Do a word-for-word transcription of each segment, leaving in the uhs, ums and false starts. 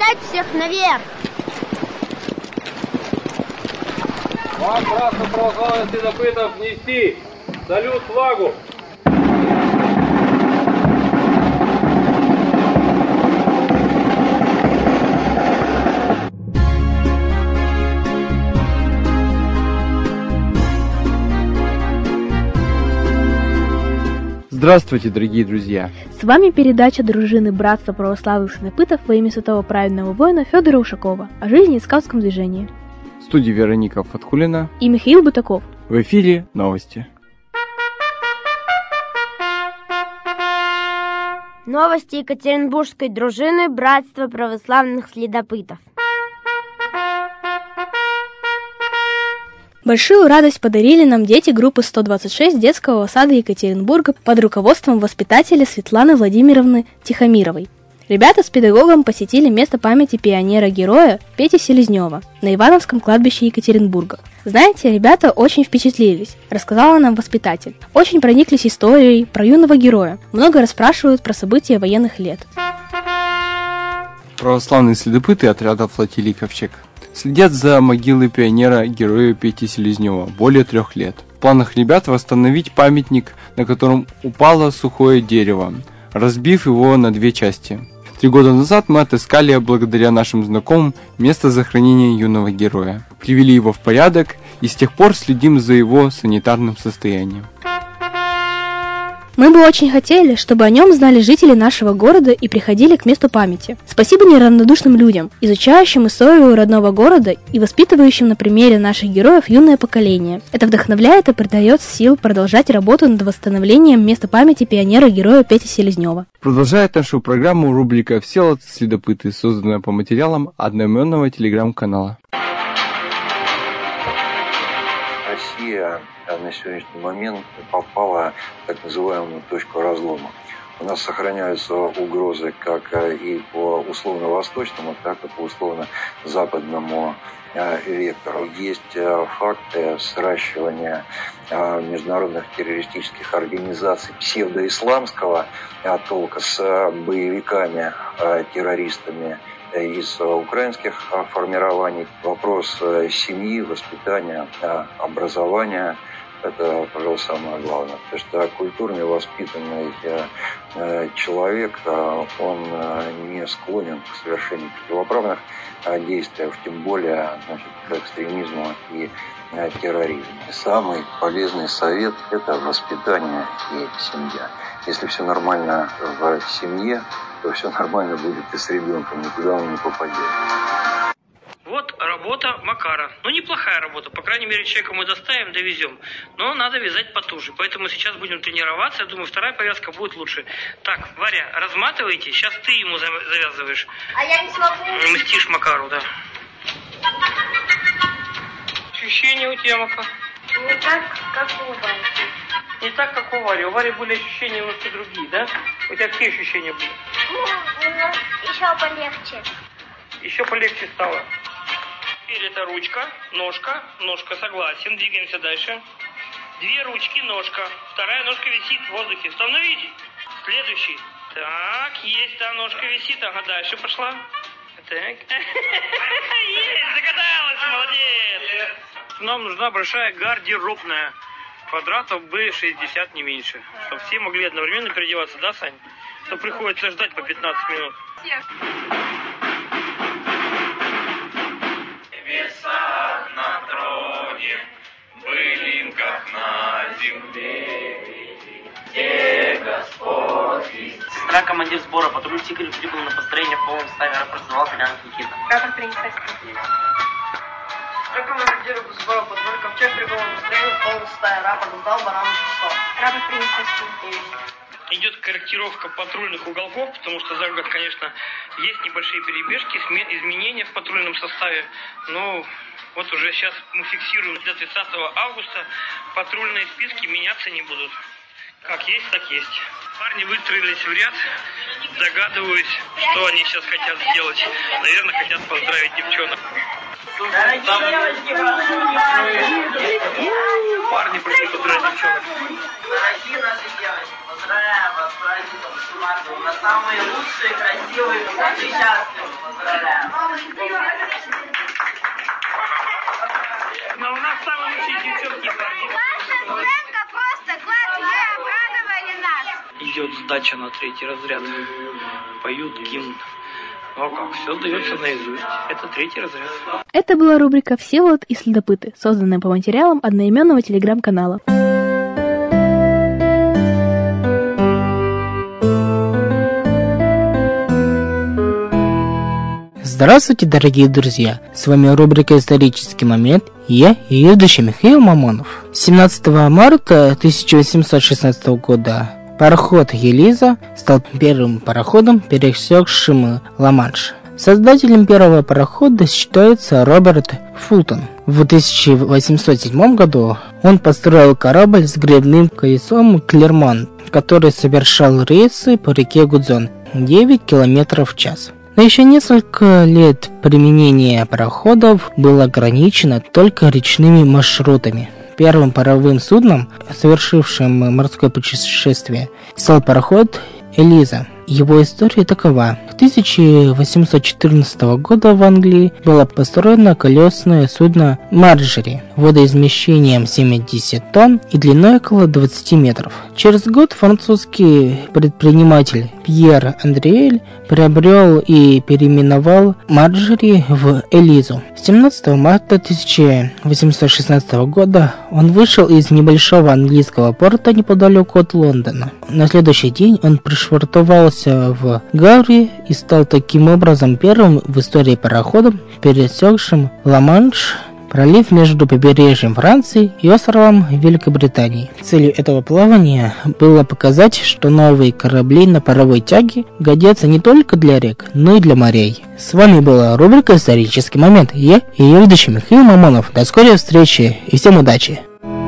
Поднять всех наверх! Вам, братство православных следопытов, нести салют флагу! Здравствуйте, дорогие друзья! С вами передача дружины Братства православных следопытов во имя святого праведного воина Федора Ушакова о жизни и скаутском движении. В студии Вероника Фаткулина И Михаил Бутаков. В эфире новости. Новости Екатеринбургской дружины Братства православных следопытов. Большую радость подарили нам дети группы сто двадцать шесть детского сада Екатеринбурга под руководством воспитателя Светланы Владимировны Тихомировой. Ребята с педагогом посетили место памяти пионера-героя Пети Селезнева на Ивановском кладбище Екатеринбурга. Знаете, ребята очень впечатлились, рассказала нам воспитатель. Очень прониклись историей про юного героя, много расспрашивают про события военных лет. Православные следопыты отряда флотилии «Ковчег» следят за могилой пионера-героя Пети Селезнева более трех лет. В планах ребят восстановить памятник, на котором упало сухое дерево, разбив его на две части. Три года назад мы отыскали, благодаря нашим знакомым, место захоронения юного героя. Привели его в порядок и с тех пор следим за его санитарным состоянием. Мы бы очень хотели, чтобы о нем знали жители нашего города и приходили к месту памяти. Спасибо неравнодушным людям, изучающим историю родного города и воспитывающим на примере наших героев юное поколение. Это вдохновляет и придает сил продолжать работу над восстановлением места памяти пионера-героя Пети Селезнева. Продолжает нашу программу рубрика «Всеволод Следопыты», созданная по материалам одноименного телеграм-канала. Россия на сегодняшний момент попала в так называемую точку разлома. У нас сохраняются угрозы как и по условно-восточному, так и по условно-западному вектору. Есть факты сращивания международных террористических организаций псевдоисламского толка с боевиками, террористами из украинских формирований. Вопрос семьи, воспитания, образования – это, пожалуй, самое главное. Потому что культурно воспитанный человек, он не склонен к совершению противоправных действий, уж тем более, значит, к экстремизму и терроризму. Самый полезный совет – это воспитание и семья. Если все нормально в семье, то все нормально будет и с ребенком, никуда он не попадет. Вот работа Макара. Ну, неплохая работа. По крайней мере, человека мы доставим, довезем. Но надо вязать потуже. Поэтому сейчас будем тренироваться. Я думаю, вторая повязка будет лучше. Так, Варя, разматывайте. Сейчас ты ему завязываешь. А я не смогу. Мстишь Макару, да. Ощущения у тебя, Макар? Не так, как у Вари. Не так, как у Вари. У Вари были ощущения немножко другие, да? У тебя какие ощущения были? Ну, немножко еще полегче. Еще полегче стало. Теперь это ручка, ножка, ножка, согласен. Двигаемся дальше. Две ручки, ножка. Вторая ножка висит в воздухе. Остановить. Следующий. Так, есть, та ножка висит. Ага, дальше пошла. Так. Есть, догадалась, молодец. Нам нужна большая гардеробная. Квадратов бы шестьдесят, не меньше. Чтобы все могли одновременно переодеваться, да, Сань? Что приходится ждать по пятнадцать минут. Небеса на троне, были как на земле, где Господь есть. Сестра, командир сбора, патруль Тигр прибыл на построение в полном составе, рапортовал Колян Никита. Рапорт принято. Сестра, командир сбора, патруль Ковчег прибыл на построение в полном составе, рапорт сдал Барану Число. Рапорт принято. Идет корректировка патрульных уголков, потому что за год, конечно, есть небольшие перебежки, изменения в патрульном составе, но вот уже сейчас мы фиксируем до тридцатого августа, патрульные списки меняться не будут. Как есть, так есть. Парни выстроились в ряд, догадываюсь, что они сейчас хотят сделать. Наверное, хотят поздравить девчонок. Парни пришли поздравить девчонок. Дорогие наши девочки, поздравляем вас с праздником восемнадцатого. На самые лучшие, красивые, будьте счастливы. Но у нас самые лучшие девчонки и парни. Сценка просто класс, вы обрадовали нас. Идет сдача на третий разряд. Поют гимн. Ну как, все сдается наизусть. Это третий разряд. Это была рубрика «Всеволод и следопыты», созданная по материалам одноименного телеграм-канала. Здравствуйте, дорогие друзья! С вами рубрика «Исторический момент» и я, ее ведущий Михаил Мамонов. семнадцатого марта тысяча восемьсот шестнадцатого года пароход «Елиза» стал первым пароходом, пересекшим Ла-Манш. Создателем первого парохода считается Роберт Фултон. В тысяча восемьсот седьмом году он построил корабль с гребным колесом «Клермонт», который совершал рейсы по реке Гудзон девять километров в час. Но еще несколько лет применение пароходов было ограничено только речными маршрутами. Первым паровым судном, совершившим морское путешествие, стал пароход «Элиза». Его история такова. В тысяча восемьсот четырнадцатого года в Англии было построено колесное судно «Марджери» водоизмещением семьдесят тонн и длиной около двадцати метров. Через год французский предприниматель Пьер Андриэль приобрел и переименовал «Марджери» в «Элизу». семнадцатого марта тысяча восемьсот шестнадцатого года он вышел из небольшого английского порта неподалеку от Лондона. На следующий день он пришвартовался в Гаври и стал таким образом первым в истории пароходом, пересекшим Ла-Манш, пролив между побережьем Франции и островом Великобритании. Целью этого плавания было показать, что новые корабли на паровой тяге годятся не только для рек, но и для морей. С вами была рубрика «Исторический момент». Я и ее ведущий Михаил Мамонов. До скорой встречи и всем удачи!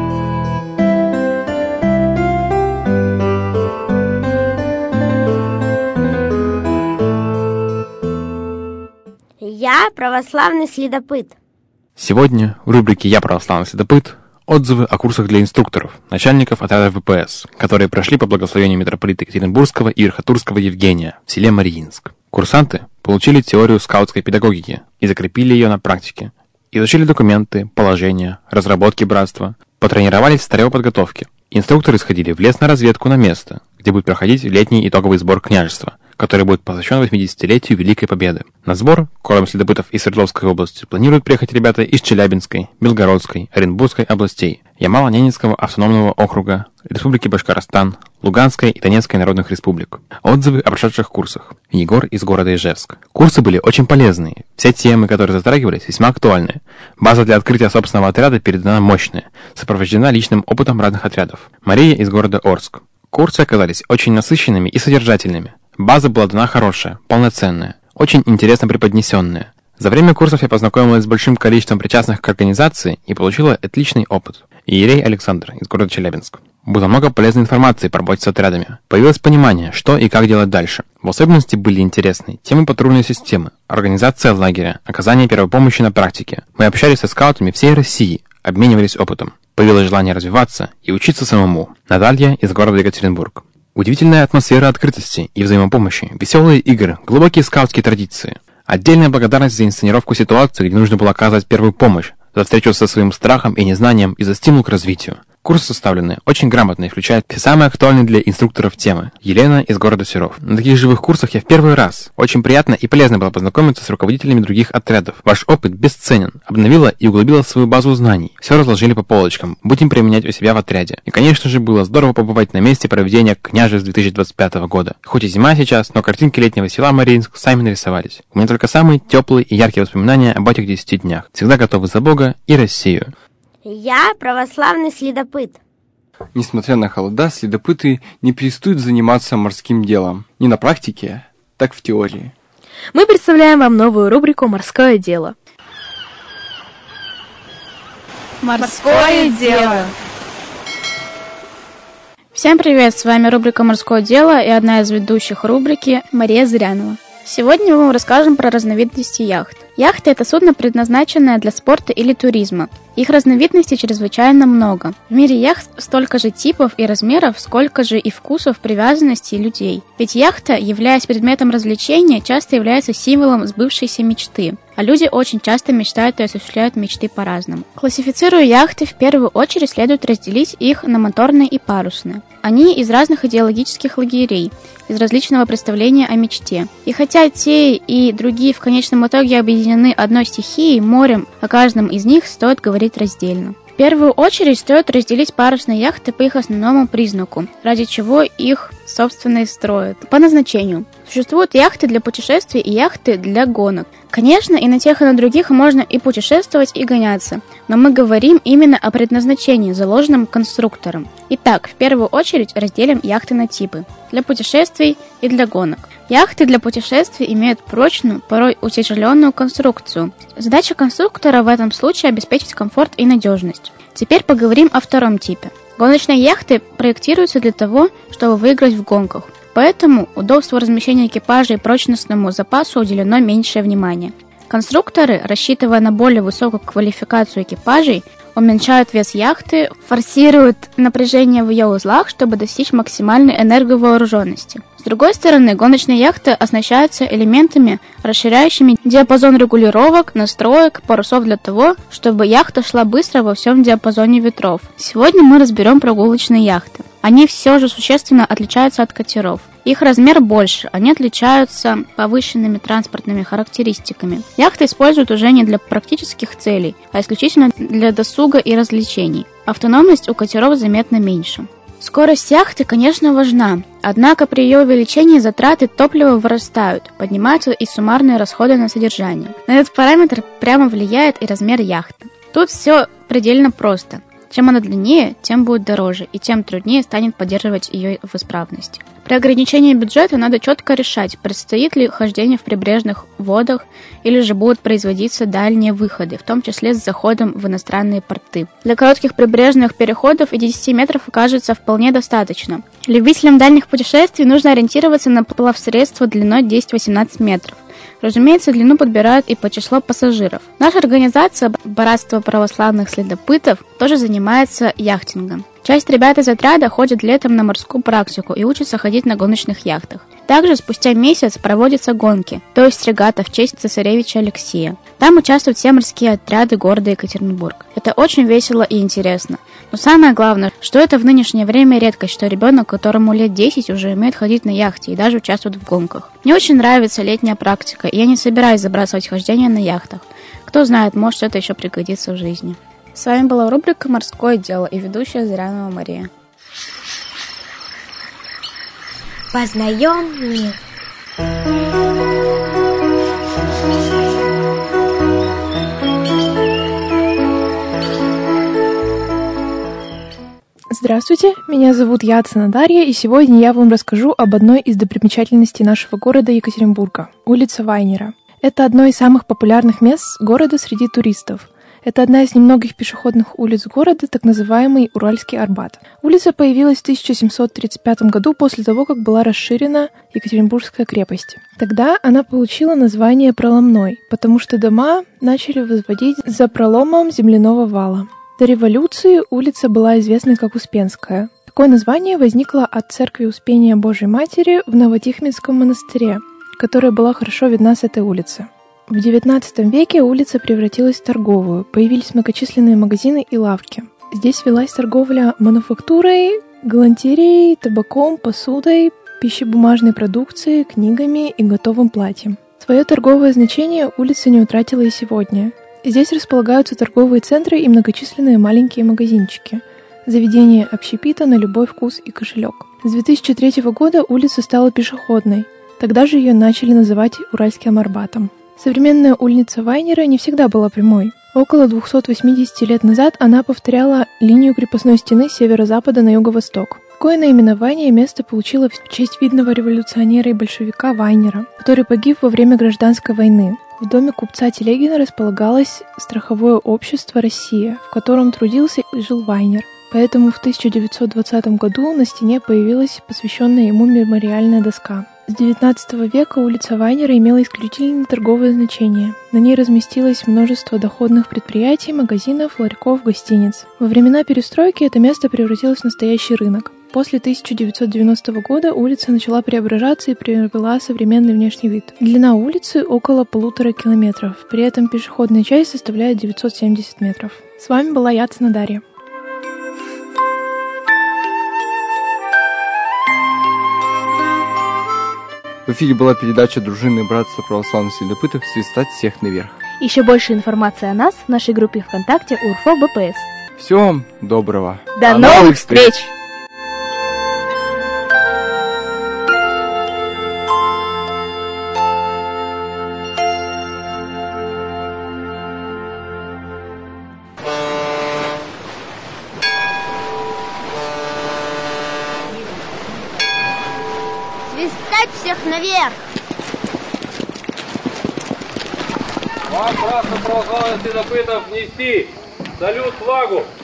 Я православный следопыт. Сегодня в рубрике «Я православный следопыт» отзывы о курсах для инструкторов, начальников отрядов ВПС, которые прошли по благословению митрополита Екатеринбургского и Верхотурского Евгения в селе Мариинск. Курсанты получили теорию скаутской педагогики и закрепили ее на практике. Изучили документы, положения, разработки братства, потренировались в строевой подготовке. Инструкторы сходили в лес на разведку на место, где будет проходить летний итоговый сбор княжества, который будет посвящен восьмидесятилетию Великой Победы. На сбор, кроме следопытов из Свердловской области, планируют приехать ребята из Челябинской, Белгородской, Оренбургской областей, Ямало-Ненецкого автономного округа, Республики Башкоростан, Луганской и Донецкой народных республик. Отзывы о прошедших курсах. Егор из города Ижевск. Курсы были очень полезные. Все темы, которые затрагивались, весьма актуальны. База для открытия собственного отряда передана мощная, сопровождена личным опытом разных отрядов. Мария из города Орск. Курсы оказались очень насыщенными и содержательными. База была дана хорошая, полноценная, очень интересно преподнесенная. За время курсов я познакомилась с большим количеством причастных к организации и получила отличный опыт. Иерей Александр из города Челябинск. Было много полезной информации по работе с отрядами. Появилось понимание, что и как делать дальше. В особенности были интересны темы патрульной системы, организация лагеря, оказание первой помощи на практике. Мы общались со скаутами всей России, обменивались опытом. Появилось желание развиваться и учиться самому. Наталья из города Екатеринбург. Удивительная атмосфера открытости и взаимопомощи, веселые игры, глубокие скаутские традиции. Отдельная благодарность за инсценировку ситуации, где нужно было оказывать первую помощь, за встречу со своим страхом и незнанием и за стимул к развитию. Курсы составлены очень грамотно и включают все самые актуальные для инструкторов темы. Елена из города Серов. На таких живых курсах я в первый раз. Очень приятно и полезно было познакомиться с руководителями других отрядов. Ваш опыт бесценен. Обновила и углубила свою базу знаний. Все разложили по полочкам. Будем применять у себя в отряде. И, конечно же, было здорово побывать на месте проведения княжеств две тысячи двадцать пятого года. Хоть и зима сейчас, но картинки летнего села Мариинск сами нарисовались. У меня только самые теплые и яркие воспоминания об этих десяти днях. Всегда готовы за Бога и Россию. Я православный следопыт. Несмотря на холода, следопыты не перестают заниматься морским делом. Не на практике, так в теории. Мы представляем вам новую рубрику «Морское дело». Морское дело. Всем привет, с вами рубрика «Морское дело» и одна из ведущих рубрики Мария Зырянова. Сегодня мы вам расскажем про разновидности яхт. Яхта – это судно, предназначенное для спорта или туризма. Их разновидностей чрезвычайно много. В мире яхт столько же типов и размеров, сколько же и вкусов, привязанностей людей. Ведь яхта, являясь предметом развлечения, часто является символом сбывшейся мечты. А люди очень часто мечтают и осуществляют мечты по-разному. Классифицируя яхты, в первую очередь следует разделить их на моторные и парусные. Они из разных идеологических лагерей, из различного представления о мечте. И хотя те и другие в конечном итоге объединены одной стихией, морем, о каждом из них стоит говорить раздельно. В первую очередь стоит разделить парусные яхты по их основному признаку, ради чего их, собственно, и строят. По назначению. Существуют яхты для путешествий и яхты для гонок. Конечно, и на тех, и на других можно и путешествовать, и гоняться, но мы говорим именно о предназначении, заложенном конструктором. Итак, в первую очередь разделим яхты на типы. Для путешествий и для гонок. Яхты для путешествий имеют прочную, порой утяжеленную конструкцию. Задача конструктора в этом случае обеспечить комфорт и надежность. Теперь поговорим о втором типе. Гоночные яхты проектируются для того, чтобы выиграть в гонках. Поэтому удобству размещения экипажа и прочностному запасу уделено меньшее внимание. Конструкторы, рассчитывая на более высокую квалификацию экипажей, уменьшают вес яхты, форсируют напряжение в ее узлах, чтобы достичь максимальной энерговооруженности. С другой стороны, гоночные яхты оснащаются элементами, расширяющими диапазон регулировок, настроек, парусов для того, чтобы яхта шла быстро во всем диапазоне ветров. Сегодня мы разберем прогулочные яхты. Они все же существенно отличаются от катеров. Их размер больше, они отличаются повышенными транспортными характеристиками. Яхты используют уже не для практических целей, а исключительно для досуга и развлечений. Автономность у катеров заметно меньше. Скорость яхты, конечно, важна, однако при ее увеличении затраты топлива вырастают, поднимаются и суммарные расходы на содержание. На этот параметр прямо влияет и размер яхты. Тут все предельно просто. Чем она длиннее, тем будет дороже, и тем труднее станет поддерживать ее в исправности. При ограничении бюджета надо четко решать, предстоит ли хождение в прибрежных водах, или же будут производиться дальние выходы, в том числе с заходом в иностранные порты. Для коротких прибрежных переходов и десяти метров окажется вполне достаточно. Любителям дальних путешествий нужно ориентироваться на плавсредство длиной десять-восемнадцать метров. Разумеется, длину подбирают и по числу пассажиров. Наша организация «Братство православных следопытов» тоже занимается яхтингом. Часть ребят из отряда ходит летом на морскую практику и учатся ходить на гоночных яхтах. Также спустя месяц проводятся гонки, то есть регата в честь цесаревича Алексея. Там участвуют все морские отряды города Екатеринбург. Это очень весело и интересно. Но самое главное, что это в нынешнее время редкость, что ребенок, которому лет десять, уже умеет ходить на яхте и даже участвует в гонках. Мне очень нравится летняя практика, и я не собираюсь забрасывать хождение на яхтах. Кто знает, может, это еще пригодится в жизни. С вами была рубрика «Морское дело» и ведущая Зырянова Мария. Познаем мир. Здравствуйте, меня зовут Яцина Дарья, и сегодня я вам расскажу об одной из достопримечательностей нашего города Екатеринбурга – улица Вайнера. Это одно из самых популярных мест города среди туристов. Это одна из немногих пешеходных улиц города, так называемый Уральский Арбат. Улица появилась в тысяча семьсот тридцать пятом году после того, как была расширена Екатеринбургская крепость. Тогда она получила название Проломной, потому что дома начали возводить за проломом земляного вала. До революции улица была известна как Успенская. Такое название возникло от церкви Успения Божией Матери в Новотихвинском монастыре, которая была хорошо видна с этой улицы. В девятнадцатом веке улица превратилась в торговую, появились многочисленные магазины и лавки. Здесь велась торговля мануфактурой, галантереей, табаком, посудой, пищебумажной продукцией, книгами и готовым платьем. Свое торговое значение улица не утратила и сегодня. Здесь располагаются торговые центры и многочисленные маленькие магазинчики, заведения общепита на любой вкус и кошелек. С две тысячи третьего года улица стала пешеходной, тогда же ее начали называть Уральским Арбатом. Современная улица Вайнера не всегда была прямой. Около двухсот восьмидесяти лет назад она повторяла линию крепостной стены с северо-запада на юго-восток. Такое наименование место получило в честь видного революционера и большевика Вайнера, который погиб во время гражданской войны. В доме купца Телегина располагалось страховое общество «Россия», в котором трудился и жил Вайнер. Поэтому в тысяча девятьсот двадцатом году на стене появилась посвященная ему мемориальная доска. С девятнадцатого века улица Вайнера имела исключительно торговое значение. На ней разместилось множество доходных предприятий, магазинов, ларьков, гостиниц. Во времена перестройки это место превратилось в настоящий рынок. После тысяча девятьсот девяностого года улица начала преображаться и приобрела современный внешний вид. Длина улицы около полутора километров, при этом пешеходная часть составляет девятьсот семьдесят метров. С вами была Яцина Дарья. В эфире была передача дружины Братства православных следопытов «Свистать всех наверх». Еще больше информации о нас в нашей группе ВКонтакте УРФО БПС. Всего вам доброго. До, До новых встреч! встреч! Свистать всех наверх! Вам, братство православных следопытов, нести салют флагу!